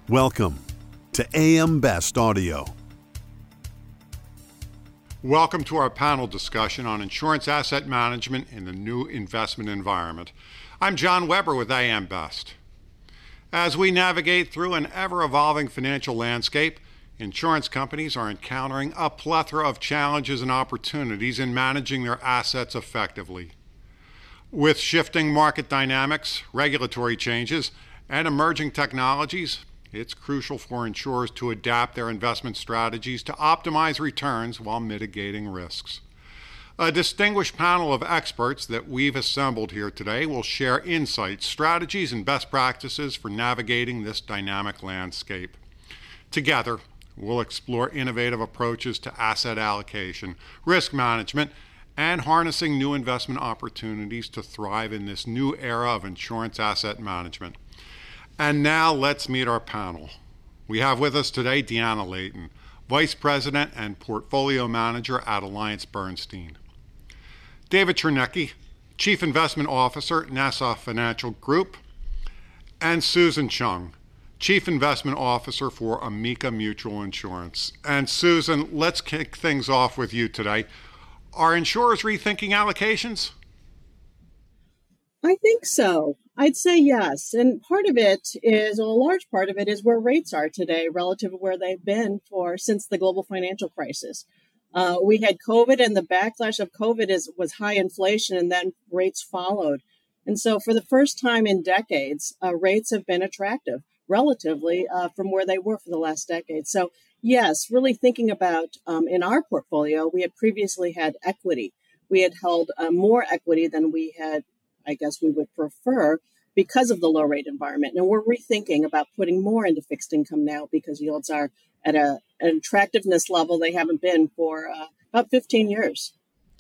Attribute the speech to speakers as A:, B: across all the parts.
A: Welcome to AM Best Audio.
B: Welcome to our panel discussion on insurance asset management in the new investment environment. I'm John Weber with AM Best. As we navigate through an ever-evolving financial landscape, insurance companies are encountering a plethora of challenges and opportunities in managing their assets effectively. With shifting market dynamics, regulatory changes, and emerging technologies, it's crucial for insurers to adapt their investment strategies to optimize returns while mitigating risks. A distinguished panel of experts that we've assembled here today will share insights, strategies, and best practices for navigating this dynamic landscape. Together, we'll explore innovative approaches to asset allocation, risk management, and harnessing new investment opportunities to thrive in this new era of insurance asset management. And now let's meet our panel. We have with us today Deanna Layton, Vice President and Portfolio Manager at AllianceBernstein. David Chernecki, Chief Investment Officer, Nassau Financial Group. And Susan Chung, Chief Investment Officer for Amica Mutual Insurance. And Susan, let's kick things off with you today. Are insurers rethinking allocations?
C: I think so. I'd say yes. And part of it is, well, a large part of it is where rates are today relative to where they've been since the global financial crisis. We had COVID, and the backlash of COVID was high inflation, and then rates followed. And so for the first time in decades, rates have been attractive relatively from where they were for the last decade. So yes, really thinking about in our portfolio, we had previously had equity. We had held more equity than we had, I guess we would prefer, because of the low rate environment. And we're rethinking about putting more into fixed income now because yields are at an attractiveness level they haven't been for about 15 years.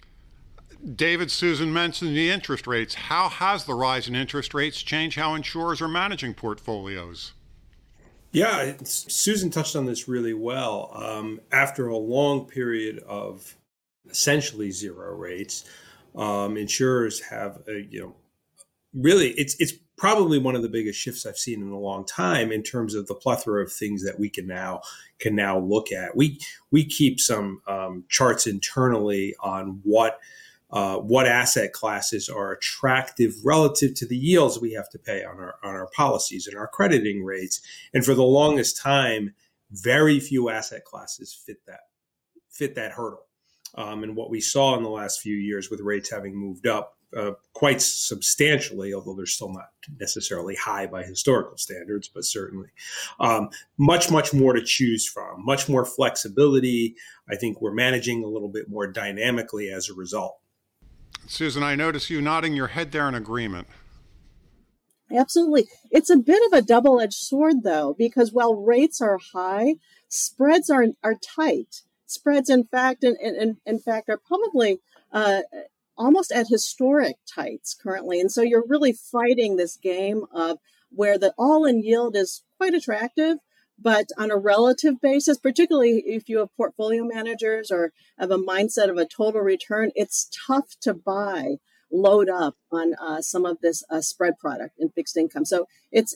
B: David, Susan mentioned the interest rates. How has the rise in interest rates changed how insurers are managing portfolios?
D: Yeah, Susan touched on this really well. After a long period of essentially zero rates, insurers have, really, it's probably one of the biggest shifts I've seen in a long time in terms of the plethora of things that we can now look at. We keep some charts internally on what asset classes are attractive relative to the yields we have to pay on our policies and our crediting rates. And for the longest time, very few asset classes fit that hurdle. And what we saw in the last few years with rates having moved up quite substantially, although they're still not necessarily high by historical standards, but certainly much more to choose from, much more flexibility. I think we're managing a little bit more dynamically as a result.
B: Susan, I notice you nodding your head there in agreement.
C: Absolutely. It's a bit of a double-edged sword, though, because while rates are high, spreads are tight. Spreads, in fact, are probably almost at historic tights currently. And so you're really fighting this game of where the all-in yield is quite attractive, but on a relative basis, particularly if you have portfolio managers or have a mindset of a total return, it's tough to load up on some of this spread product in fixed income. So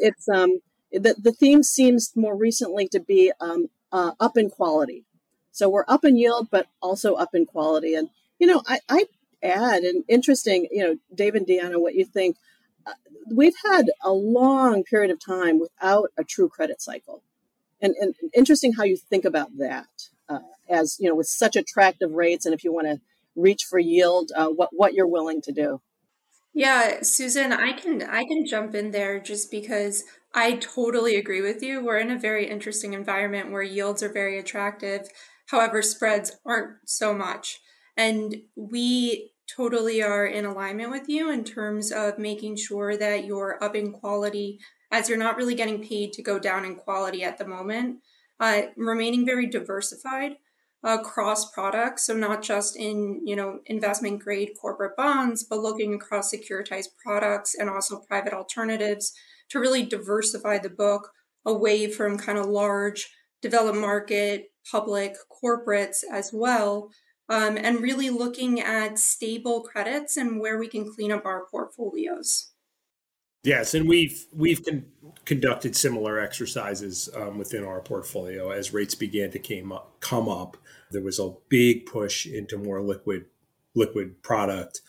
C: the theme seems more recently to be up in quality. So we're up in yield, but also up in quality. And, I add, and interesting, Dave and Deanna, what you think, we've had a long period of time without a true credit cycle. And interesting how you think about that as, with such attractive rates. And if you want to reach for yield, what you're willing to do.
E: Yeah, Susan, I can jump in there just because I totally agree with you. We're in a very interesting environment where yields are very attractive. However, spreads aren't so much. And we totally are in alignment with you in terms of making sure that you're up in quality, as you're not really getting paid to go down in quality at the moment, remaining very diversified across products. So not just in, investment grade corporate bonds, but looking across securitized products and also private alternatives to really diversify the book away from kind of large developed market public corporates as well. And really looking at stable credits and where we can clean up our portfolios.
D: Yes, and we've conducted similar exercises within our portfolio as rates began to come up. There was a big push into more liquid product,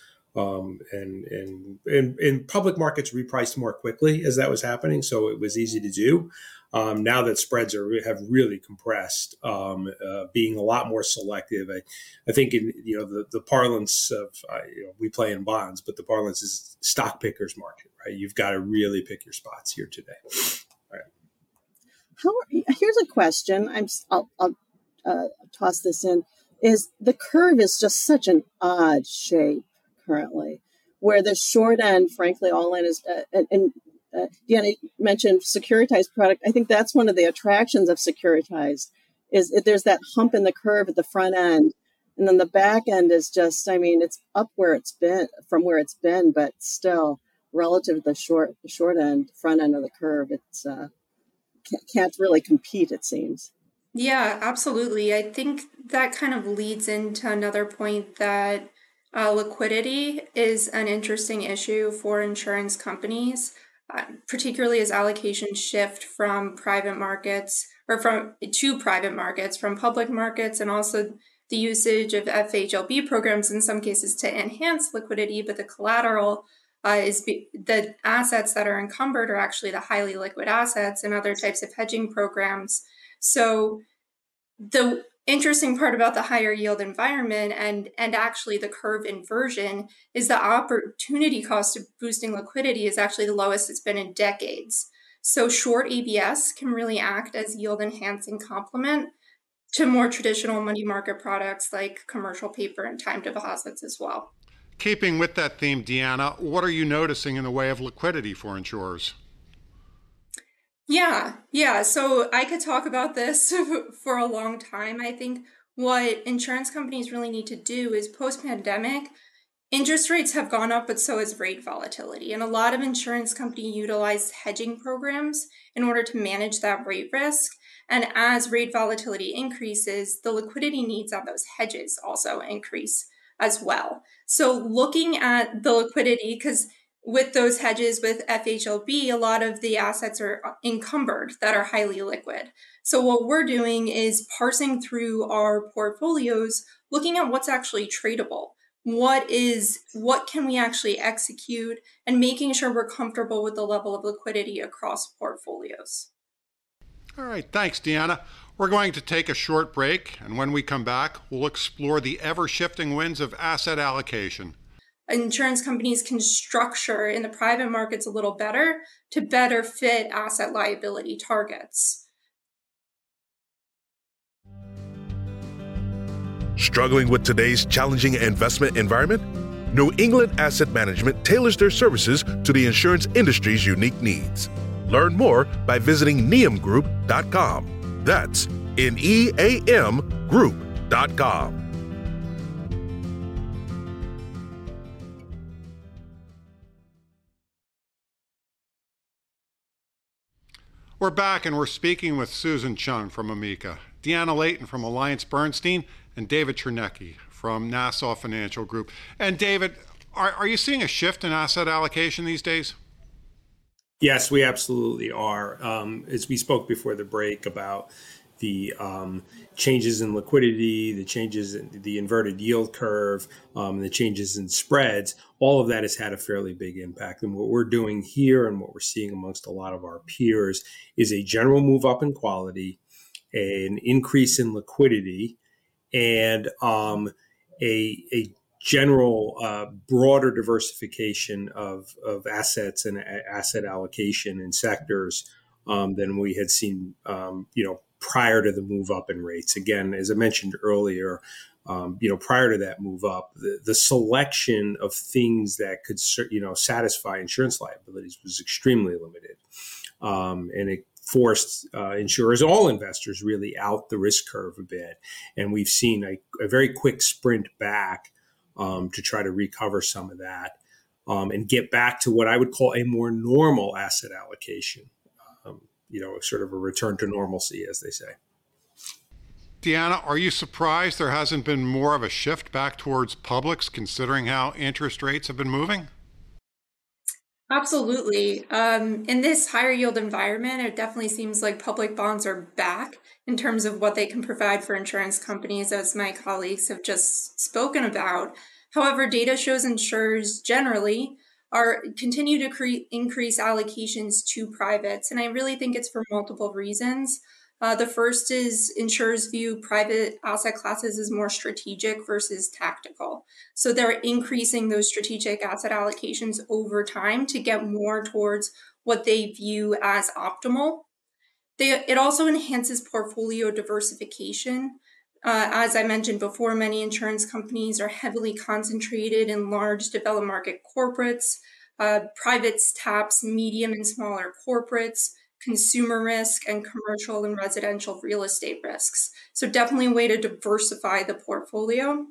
D: and public markets repriced more quickly as that was happening, so it was easy to do. Now that spreads have really compressed, being a lot more selective. I think in the parlance of we play in bonds, but the parlance is stock pickers market, right? You've got to really pick your spots here today. All right.
C: Here's a question. I'll toss this in. Is the curve is just such an odd shape currently, where the short end, frankly, all in is Deanna mentioned securitized product. I think that's one of the attractions of securitized is there's that hump in the curve at the front end. And then the back end is just, it's up where it's been from where it's been, but still relative to the short end, front end of the curve, it's can't really compete, it seems.
E: Yeah, absolutely. I think that kind of leads into another point that liquidity is an interesting issue for insurance companies. Particularly as allocations shift from private markets to private markets, from public markets, and also the usage of FHLB programs in some cases to enhance liquidity, but the collateral the assets that are encumbered are actually the highly liquid assets and other types of hedging programs. So the interesting part about the higher yield environment and actually the curve inversion is the opportunity cost of boosting liquidity is actually the lowest it's been in decades. So short ABS can really act as yield enhancing complement to more traditional money market products like commercial paper and time deposits as well.
B: Keeping with that theme, Deanna, what are you noticing in the way of liquidity for insurers?
E: Yeah. So I could talk about this for a long time. I think what insurance companies really need to do is post-pandemic, interest rates have gone up, but so has rate volatility. And a lot of insurance companies utilize hedging programs in order to manage that rate risk. And as rate volatility increases, the liquidity needs on those hedges also increase as well. So looking at the liquidity, because with those hedges with FHLB, a lot of the assets are encumbered that are highly liquid. So what we're doing is parsing through our portfolios, looking at what's actually tradable. What can we actually execute, and making sure we're comfortable with the level of liquidity across portfolios.
B: All right, thanks, Deanna. We're going to take a short break, and when we come back, we'll explore the ever-shifting winds of asset allocation.
E: Insurance companies can structure in the private markets a little better to better fit asset liability targets.
F: Struggling with today's challenging investment environment? New England Asset Management tailors their services to the insurance industry's unique needs. Learn more by visiting neamgroup.com. That's NEAM Group.com.
B: We're back, and we're speaking with Susan Chung from Amica, Deanna Layton from Alliance Bernstein, and David Chernecki from Nassau Financial Group. And David, are you seeing a shift in asset allocation these days?
D: Yes, we absolutely are. As we spoke before the break about the changes in liquidity, the changes in the inverted yield curve, the changes in spreads, all of that has had a fairly big impact. And what we're doing here and what we're seeing amongst a lot of our peers is a general move up in quality, an increase in liquidity, and a general broader diversification of assets and asset allocation in sectors than we had seen, prior to the move up in rates. Again, as I mentioned earlier, prior to that move up, the selection of things that could, satisfy insurance liabilities was extremely limited, and it forced insurers, all investors, really out the risk curve a bit. And we've seen a very quick sprint back to try to recover some of that and get back to what I would call a more normal asset allocation, sort of a return to normalcy, as they say.
B: Deanna, are you surprised there hasn't been more of a shift back towards publics, considering how interest rates have been moving?
E: Absolutely. In this higher yield environment, it definitely seems like public bonds are back in terms of what they can provide for insurance companies, as my colleagues have just spoken about. However, data shows insurers generally are continue to increase allocations to privates, and I really think it's for multiple reasons. The first is insurers view private asset classes as more strategic versus tactical. So they're increasing those strategic asset allocations over time to get more towards what they view as optimal. It also enhances portfolio diversification. As I mentioned before, many insurance companies are heavily concentrated in large developed market corporates. Privates taps medium and smaller corporates, consumer risk, and commercial and residential real estate risks. So definitely a way to diversify the portfolio.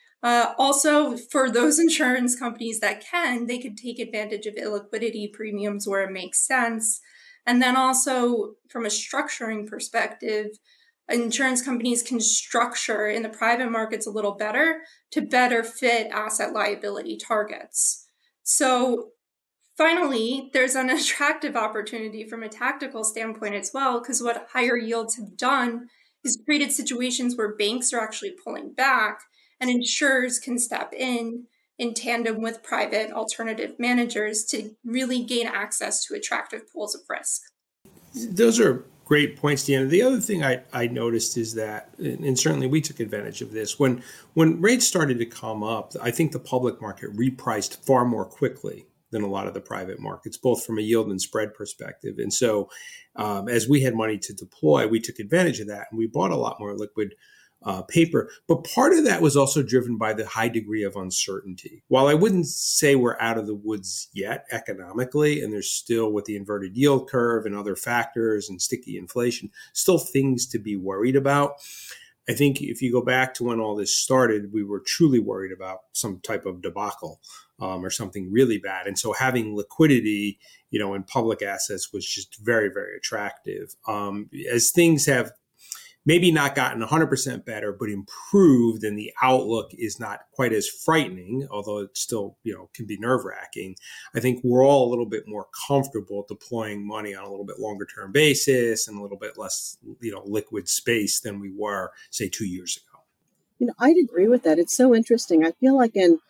E: Also, for those insurance companies that they could take advantage of illiquidity premiums where it makes sense. And then also, from a structuring perspective, insurance companies can structure in the private markets a little better to better fit asset liability targets. So finally, there's an attractive opportunity from a tactical standpoint as well, because what higher yields have done is created situations where banks are actually pulling back and insurers can step in tandem with private alternative managers to really gain access to attractive pools of risk.
D: Those are great points, Deanna. The other thing I noticed is that, and certainly we took advantage of this, when rates started to come up, I think the public market repriced far more quickly than a lot of the private markets, both from a yield and spread perspective. And so as we had money to deploy, we took advantage of that and we bought a lot more liquid paper. But part of that was also driven by the high degree of uncertainty. While I wouldn't say we're out of the woods yet economically, and there's still, with the inverted yield curve and other factors and sticky inflation, still things to be worried about. I think if you go back to when all this started, we were truly worried about some type of debacle or something really bad. And so having liquidity, in public assets was just very, very attractive. As things have maybe not gotten 100% better, but improved, and the outlook is not quite as frightening, although it still, can be nerve-wracking. I think we're all a little bit more comfortable deploying money on a little bit longer term basis and a little bit less, liquid space than we were, say, 2 years ago.
C: I'd agree with that. It's so interesting. I feel like in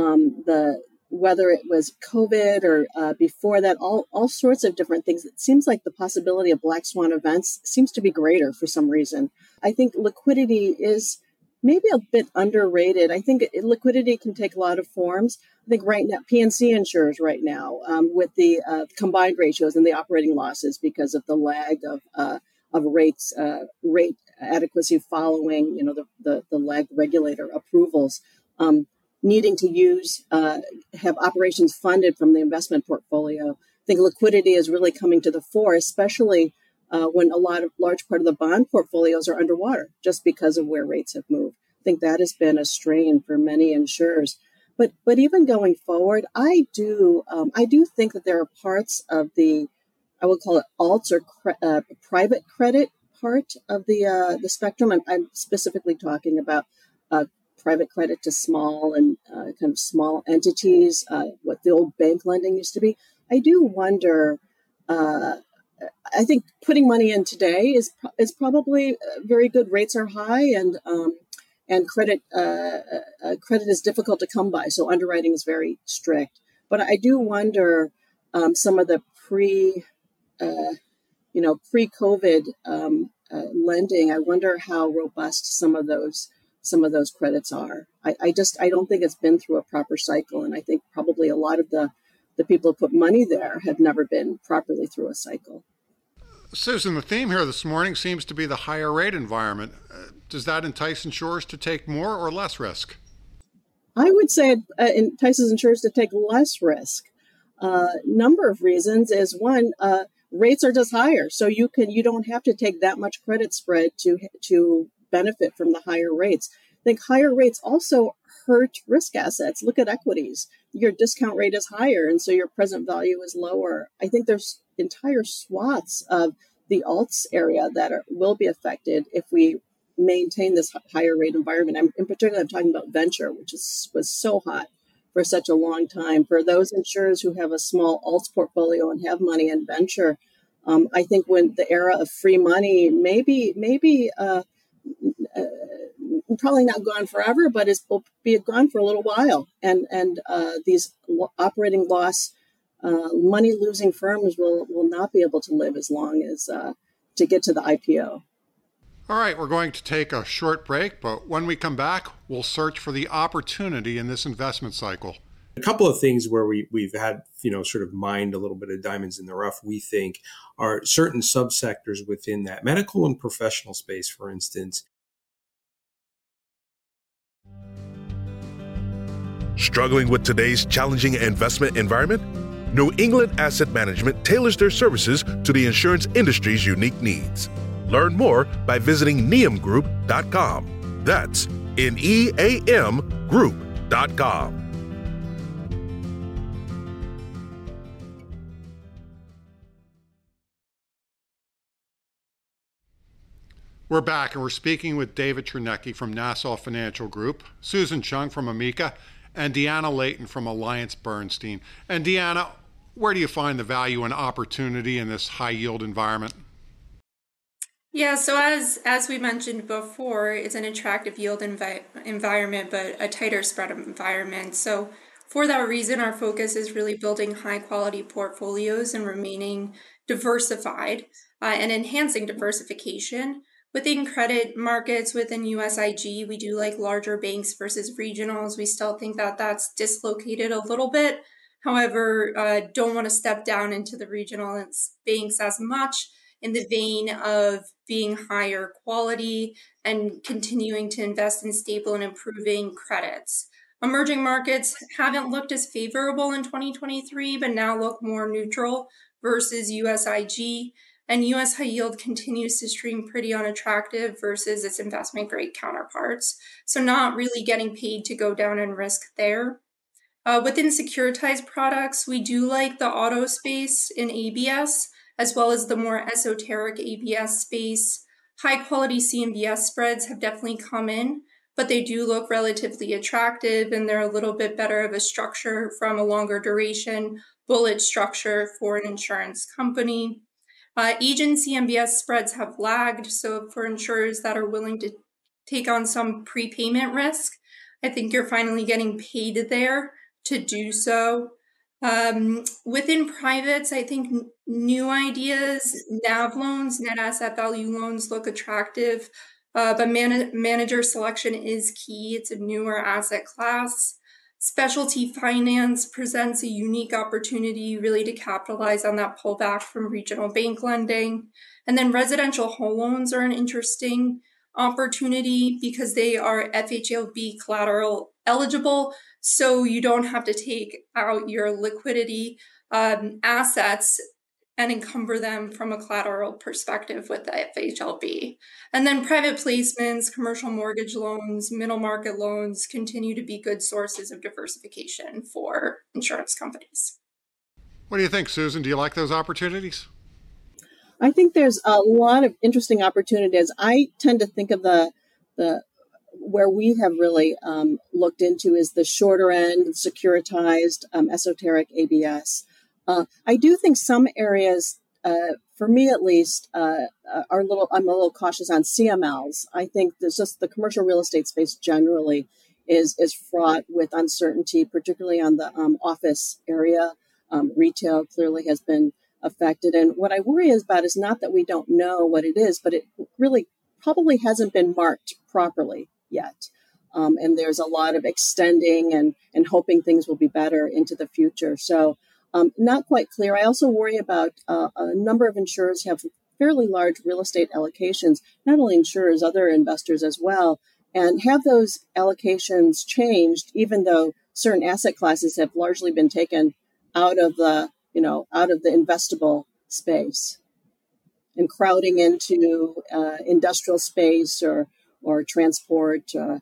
C: whether it was COVID or before that, all sorts of different things, it seems like the possibility of black swan events seems to be greater for some reason. I think liquidity is maybe a bit underrated. I think liquidity can take a lot of forms. I think right now, P&C insurers right now, with the combined ratios and the operating losses because of the lag of rates, rate adequacy following, the lag regulator approvals, needing to have operations funded from the investment portfolio. I think liquidity is really coming to the fore, especially when large part of the bond portfolios are underwater just because of where rates have moved. I think that has been a strain for many insurers. But even going forward, I do think that there are parts of the, I would call it alts or private credit part of the spectrum. I'm specifically talking about private credit to small and kind of small entities, what the old bank lending used to be. I do wonder, I think putting money in today is probably very good. Rates are high and credit is difficult to come by. So underwriting is very strict. But I do wonder some of the pre-COVID lending, I wonder how robust some of those credits are. I don't think it's been through a proper cycle. And I think probably a lot of the people who put money there have never been properly through a cycle.
B: Susan, the theme here this morning seems to be the higher rate environment. Does that entice insurers to take more or less risk?
C: I would say it entices insurers to take less risk. Number of reasons is one, rates are just higher. So you don't have to take that much credit spread to benefit from the higher rates. I think higher rates also hurt risk assets. Look at equities. Your discount rate is higher, and so your present value is lower. I think there's entire swaths of the alts area that will be affected if we maintain this higher rate environment. I'm talking about venture, which was so hot for such a long time. For those insurers who have a small alts portfolio and have money in venture, I think when the era of free money maybe probably not gone forever, but will be gone for a little while, and these operating loss money losing firms will not be able to live as long as to get to the IPO.
B: All right, we're going to take a short break, but when we come back, we'll search for the opportunity in this investment cycle.
D: A couple of things where we've had, sort of mined a little bit of diamonds in the rough, we think, are certain subsectors within that medical and professional space, for instance.
F: Struggling with today's challenging investment environment? New England Asset Management tailors their services to the insurance industry's unique needs. Learn more by visiting neamgroup.com. That's NEAM group.com.
B: We're back, and we're speaking with David Chernecki from Nassau Financial Group, Susan Chung from Amica, and Deanna Layton from Alliance Bernstein. And Deanna, where do you find the value and opportunity in this high-yield environment?
E: Yeah, so as we mentioned before, it's an attractive yield environment, but a tighter spread environment. So for that reason, our focus is really building high-quality portfolios and remaining diversified and enhancing diversification. Within credit markets, within USIG, we do like larger banks versus regionals. We still think that that's dislocated a little bit. However, don't want to step down into the regional banks as much in the vein of being higher quality and continuing to invest in stable and improving credits. Emerging markets haven't looked as favorable in 2023, but now look more neutral versus USIG. And US high yield continues to stream pretty unattractive versus its investment grade counterparts. So not really getting paid to go down in risk there. Within securitized products, we do like the auto space in ABS, as well as the more esoteric ABS space. High quality CMBS spreads have definitely come in, but they do look relatively attractive, and they're a little bit better of a structure from a longer duration bullet structure for an insurance company. Agency CMBS spreads have lagged, so for insurers that are willing to take on some prepayment risk, I think you're finally getting paid there to do so. Within privates, I think new ideas, NAV loans, net asset value loans look attractive, but manager selection is key. It's a newer asset class. Specialty finance presents a unique opportunity really to capitalize on that pullback from regional bank lending. And then residential home loans are an interesting opportunity because they are FHLB collateral eligible, so you don't have to take out your liquidity assets and encumber them from a collateral perspective with the FHLB. And then private placements, commercial mortgage loans, middle market loans continue to be good sources of diversification for insurance companies.
B: What do you think, Susan? Do you like those opportunities?
C: I think there's a lot of interesting opportunities. I tend to think of the where we have really looked into is the shorter end, securitized, esoteric ABS. I do think some areas, for me at least, I'm a little cautious on CMLs. I think there's just the commercial real estate space generally is fraught with uncertainty, particularly on the office area. Retail clearly has been affected. And what I worry about is not that we don't know what it is, but it really probably hasn't been marked properly yet. And there's a lot of extending and hoping things will be better into the future. So not quite clear. I also worry about a number of insurers have fairly large real estate allocations, not only insurers, other investors as well, and have those allocations changed, even though certain asset classes have largely been taken out of the investable space and crowding into industrial space or transport or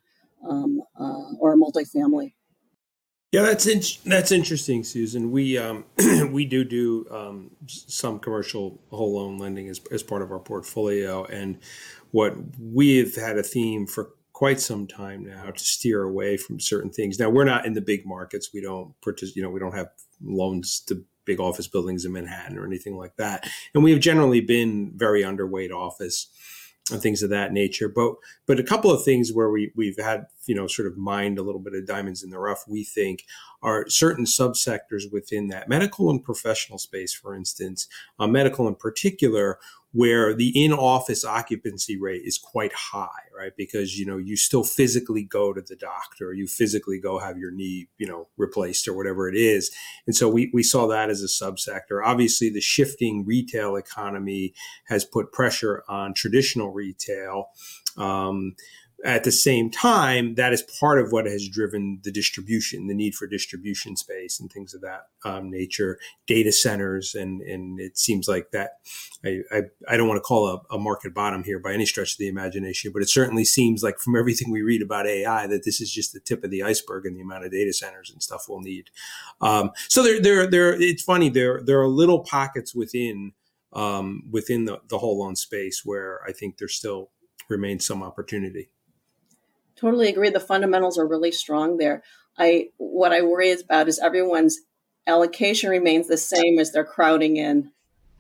C: multifamily.
D: Yeah, that's interesting, Susan. We we do some commercial whole loan lending as part of our portfolio, and what we've had a theme for quite some time now to steer away from certain things. Now, we're not in the big markets. We don't we don't have loans to big office buildings in Manhattan or anything like that. And we have generally been very underweight office and things of that nature. But a couple of things where we've had, sort of mined a little bit of diamonds in the rough, we think, are certain subsectors within that medical and professional space, for instance, medical in particular, where the in-office occupancy rate is quite high, right? Because, you still physically go to the doctor, you physically go have your knee, replaced or whatever it is. And so we saw that as a subsector. Obviously, the shifting retail economy has put pressure on traditional retail. At the same time, that is part of what has driven the distribution, the need for distribution space and things of that nature, data centers. And it seems like that, I don't want to call a market bottom here by any stretch of the imagination, but it certainly seems like from everything we read about AI that this is just the tip of the iceberg in the amount of data centers and stuff we'll need. So it's funny, there are little pockets within the whole loan space where I think there still remains some opportunity.
C: Totally agree. The fundamentals are really strong there. What I worry about is everyone's allocation remains the same as they're crowding in.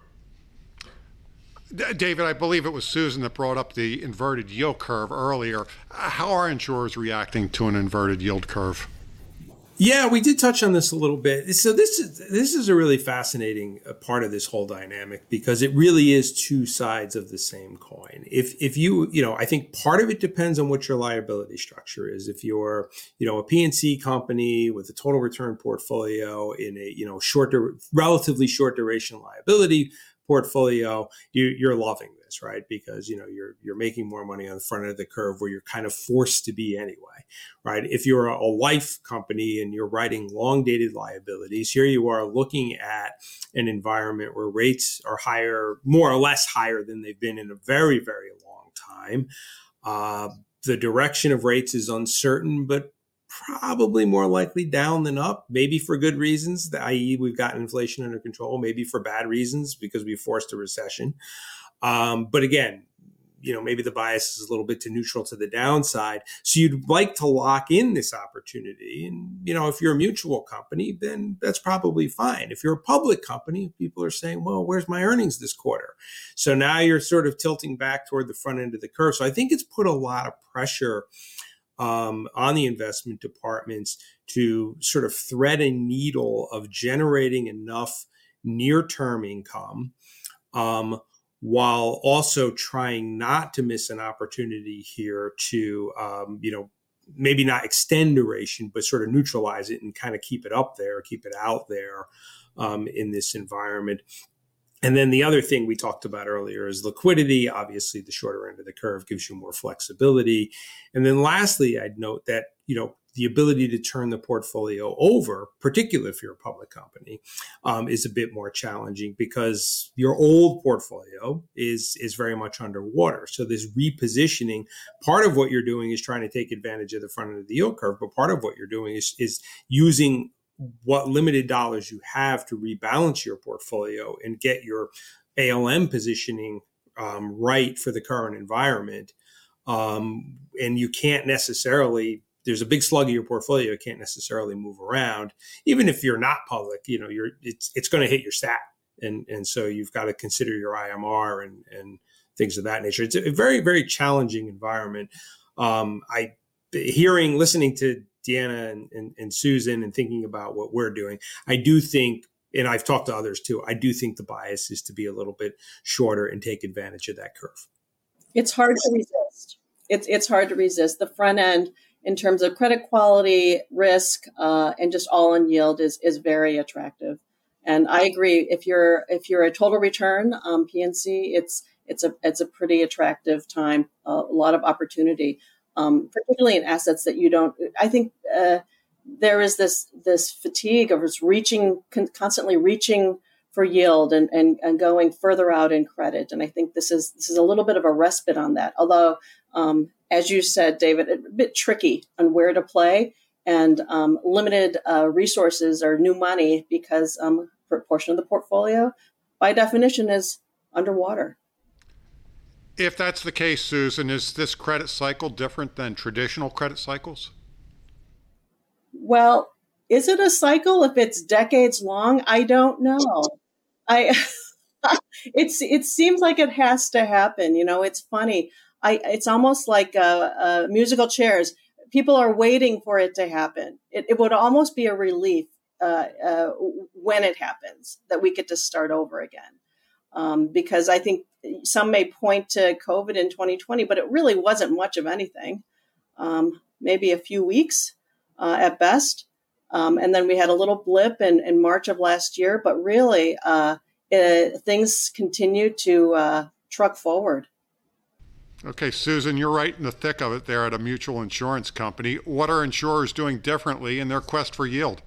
B: David, I believe it was Susan that brought up the inverted yield curve earlier. How are insurers reacting to an inverted yield curve?
D: Yeah, we did touch on this a little bit. So this is a really fascinating part of this whole dynamic because it really is two sides of the same coin. If you I think part of it depends on what your liability structure is. If you're, a P&C company with a total return portfolio in a, relatively short duration liability portfolio, you're loving this, right? Because you're making more money on the front end of the curve where you're kind of forced to be anyway, right? If you're a life company and you're writing long dated liabilities, here you are looking at an environment where rates are higher, more or less higher than they've been in a very, very long time. The direction of rates is uncertain, but probably more likely down than up, maybe for good reasons, i.e. we've gotten inflation under control, maybe for bad reasons because we forced a recession. But again, maybe the bias is a little bit too neutral to the downside. So you'd like to lock in this opportunity. And, if you're a mutual company, then that's probably fine. If you're a public company, people are saying, well, where's my earnings this quarter? So now you're sort of tilting back toward the front end of the curve. So I think it's put a lot of pressure on the investment departments to sort of thread a needle of generating enough near-term income while also trying not to miss an opportunity here to, maybe not extend duration, but sort of neutralize it and kind of keep it up there, keep it out there in this environment. And then the other thing we talked about earlier is liquidity. Obviously, the shorter end of the curve gives you more flexibility. And then lastly, I'd note that, the ability to turn the portfolio over, particularly if you're a public company, is a bit more challenging because your old portfolio is very much underwater. So this repositioning, part of what you're doing is trying to take advantage of the front end of the yield curve, but part of what you're doing is using what limited dollars you have to rebalance your portfolio and get your ALM positioning right for the current environment. And you can't necessarily, there's a big slug of your portfolio you can't necessarily move around. Even if you're not public, it's going to hit your stat. And so you've got to consider your IMR and things of that nature. It's a very, very challenging environment. Listening to Deanna and Susan and thinking about what we're doing, I do think, and I've talked to others too, I do think the bias is to be a little bit shorter and take advantage of that curve.
C: It's hard to resist. It's hard to resist. The front end in terms of credit quality, risk, and just all in yield is very attractive. And I agree. If you're a total return PNC, it's a pretty attractive time. A lot of opportunity. Particularly in assets that you don't, I think there is this fatigue of us constantly reaching for yield and going further out in credit. And I think this is a little bit of a respite on that. Although, as you said, David, a bit tricky on where to play and limited resources or new money because for a portion of the portfolio, by definition, is underwater.
B: If that's the case, Susan, is this credit cycle different than traditional credit cycles?
C: Well, is it a cycle if it's decades long? I don't know. I it seems like it has to happen. It's funny. It's almost like musical chairs. People are waiting for it to happen. It would almost be a relief when it happens that we get to start over again. Because I think some may point to COVID in 2020, but it really wasn't much of anything. Maybe a few weeks at best. And then we had a little blip in March of last year, but really things continue to truck forward.
B: Okay, Susan, you're right in the thick of it there at a mutual insurance company. What are insurers doing differently in their quest for yield?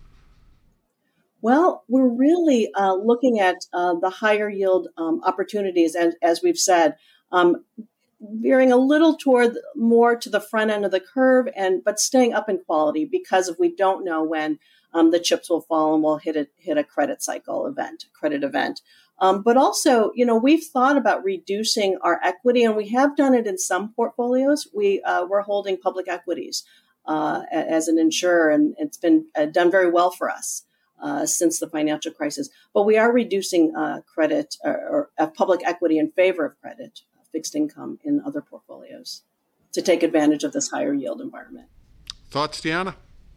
C: Well, we're really looking at the higher yield opportunities, and as we've said, veering a little toward more to the front end of the curve, but staying up in quality because we don't know when the chips will fall and we'll hit a credit event. But also, we've thought about reducing our equity, and we have done it in some portfolios. We're holding public equities as an insurer, and it's been done very well for us since the financial crisis. But we are reducing credit or public equity in favor of credit, fixed income in other portfolios to take advantage of this higher yield environment.
B: Thoughts, Deanna?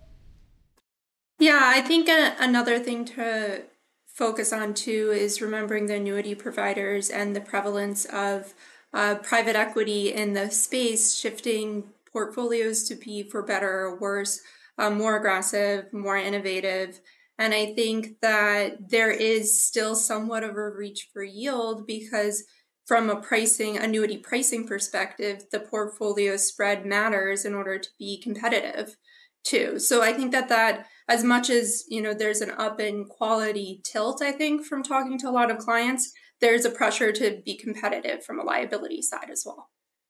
E: Yeah, I think another thing to focus on too is remembering the annuity providers and the prevalence of private equity in the space, shifting portfolios to be, for better or worse, more aggressive, more innovative. And I think that there is still somewhat of a reach for yield because from a annuity pricing perspective, the portfolio spread matters in order to be competitive too. So I think that as much as, there's an up in quality tilt, I think from talking to a lot of clients, there's a pressure to be competitive from a liability side as well.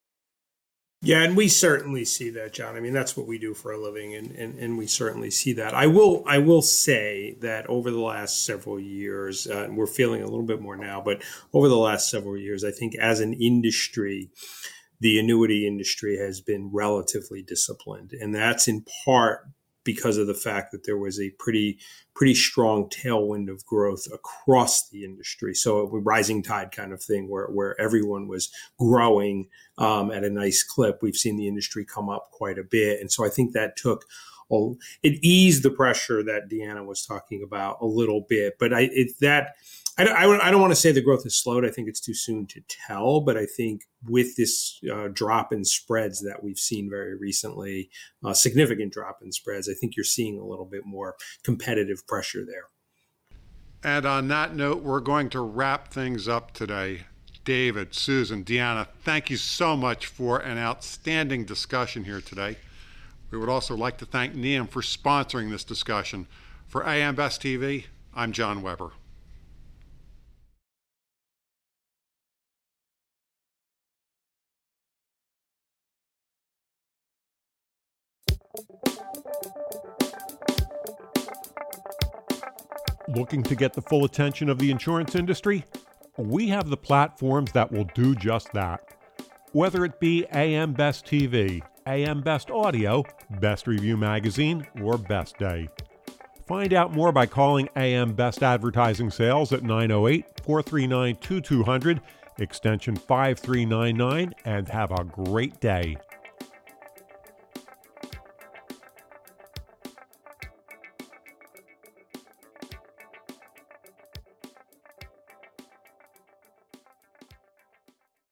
D: Yeah, and we certainly see that, John. I mean, that's what we do for a living, and we certainly see that. I will say that over the last several years, and we're feeling a little bit more now, but over the last several years, I think as an industry, the annuity industry has been relatively disciplined, and that's in part because of the fact that there was a pretty strong tailwind of growth across the industry. So a rising tide kind of thing where everyone was growing at a nice clip. We've seen the industry come up quite a bit. And so I think that it eased the pressure that Deanna was talking about a little bit. But I don't want to say the growth has slowed. I think it's too soon to tell. But I think with this drop in spreads that we've seen very recently, significant drop in spreads, I think you're seeing a little bit more competitive pressure there.
B: And on that note, we're going to wrap things up today. David, Susan, Deanna, thank you so much for an outstanding discussion here today. We would also like to thank NEIM for sponsoring this discussion. For AM Best TV, I'm John Weber.
G: Looking to get the full attention of the insurance industry? We have the platforms that will do just that. Whether it be AM Best TV, AM Best Audio, Best Review Magazine, or Best Day. Find out more by calling AM Best Advertising Sales at 908-439-2200, extension 5399, and have a great day.